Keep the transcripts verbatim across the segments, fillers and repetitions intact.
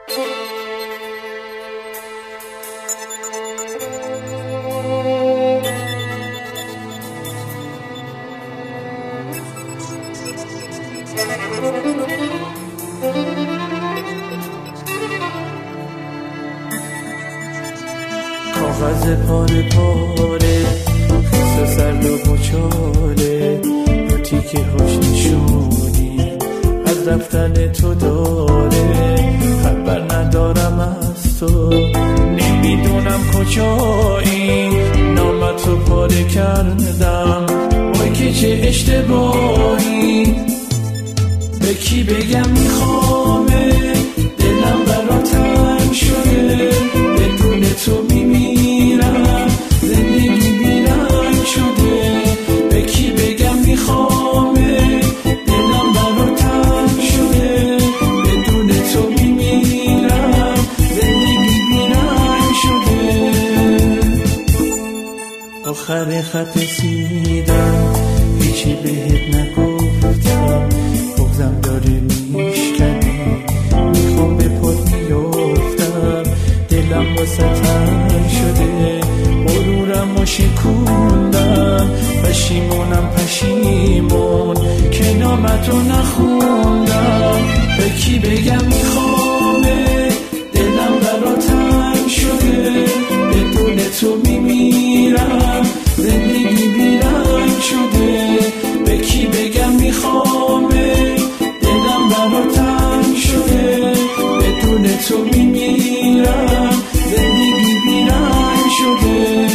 کاغذ پاره پاره خیس سرد و بچاله دو تیکه هاش نشونی از رفتن تو داره خبر ندارم از تو نمیدونم کجایی نامتو پاره کردم وای که چه اشتباهی به کی بگم میخوامه دلم برا تنگ شده بدون تو میمیرم زندگی بیرنگ شده به کی بگم میخوامه دلم برا تنگ شده بدون تو میمیرم زندگی بیرنگ شده آخر خط رسیدم هیچی بهت نگفتم بغضم داره میشکنه میخوام به پات بیافتم دلم واسه تنگ شده غرورم و شکوندم پشیمونم پشیمون که نامتو نخوندم به کی بگم میخوامه دلم برا تنگ شده بدون تو میمیرم زندگی بیرنگ شده به کی بگم میخوامه دلم برا تنگ شده بدون تو میمیرم زندگی بیرنگ شده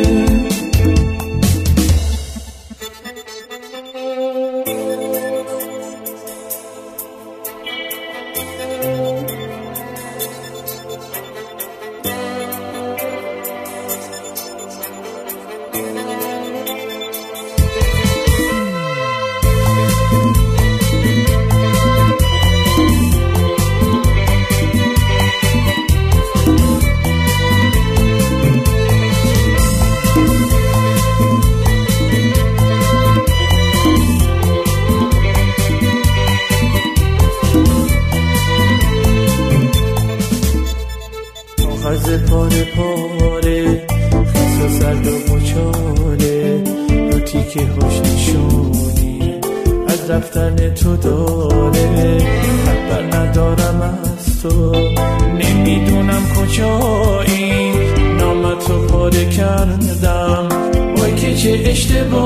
کاغذ پاره پاره خیس و سرد و بچاله دو تیکه هاش نشونی از رفتن تو داره خبر ندارم از تو نمیدونم کجایی نامتو پاره کردم وای که چه اشتباه